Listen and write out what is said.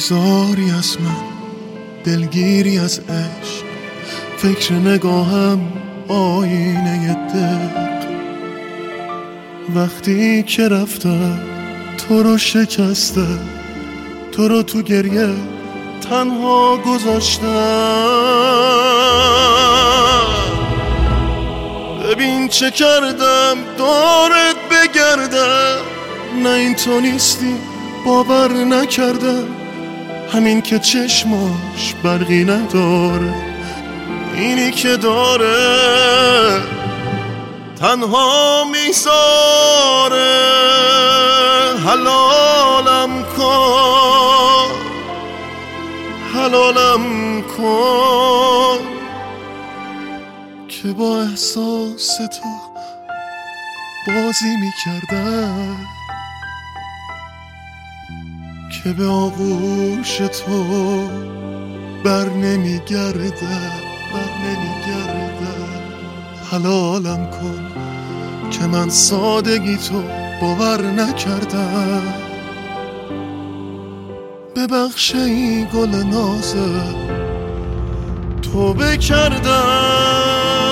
بیزاری از من، دلگیری از عشق، فکر نگاهم آینه دق. وقتی که رفتم تو رو شکسته، تو رو تو گریه تنها گذاشتم. ببین چه کردم دورت بگردم، نه این تو نیستی باور نکردم. همین که چشماش برقی نداره، اینی که داره تنها میذاره. حلالم کن، حلالم کن که با احساس تو بازی میکردم، که به آغوش تو بر نمیگردم. حلالم کن که من سادگی تو باور نکردم. ببخش این گل نازه توبه کردم.